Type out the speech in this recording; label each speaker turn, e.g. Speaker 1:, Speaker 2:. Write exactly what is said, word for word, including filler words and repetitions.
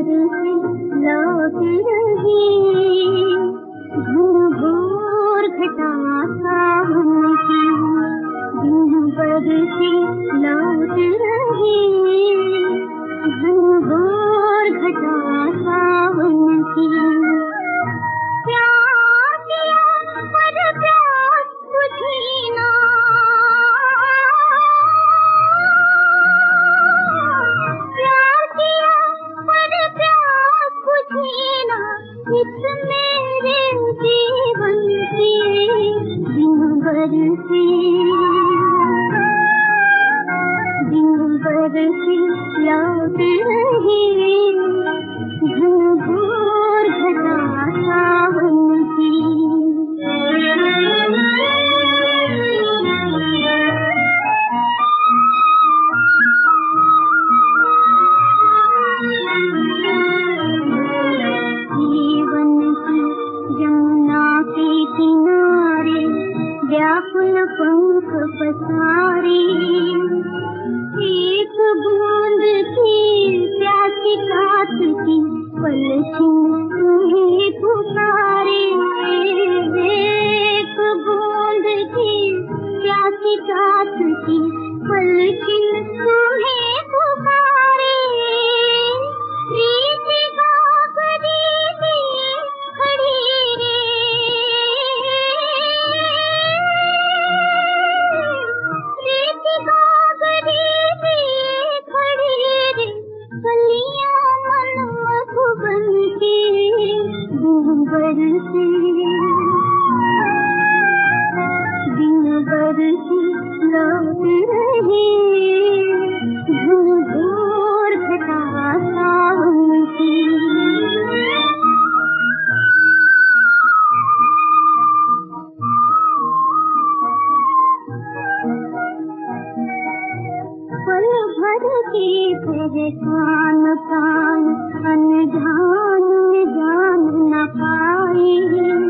Speaker 1: से लौट रही, घनघोर घटा सावन की, दिन भर से लौट रही, घनघोर घटा सावन की। प्यार किया पर प्यास बुझी ना, प्यार किया पर प्यास बुझी ना, इस मेरे जीवन की। दिन भर से दिन भर से लौट रही, घनघोर घटा सावन की। जीवन की यमुना के किनारे व्याकुल पंख पसारे, एक बूंद की प्यासी रात की पलछिन तुम्हें पुकारे, एक बूंद की प्यासी रात की पलछिन तुम्हें पुकारे। रीत गागरी लिए खड़ी रे, रीत गागरी लिए खड़ी रे, कलियां मन मधुबन की। दिन भर से दिन भर से लौट रही, घनघोर घटा सावन की। पल भर के पहचान प्राण अनजान में जान न पाए,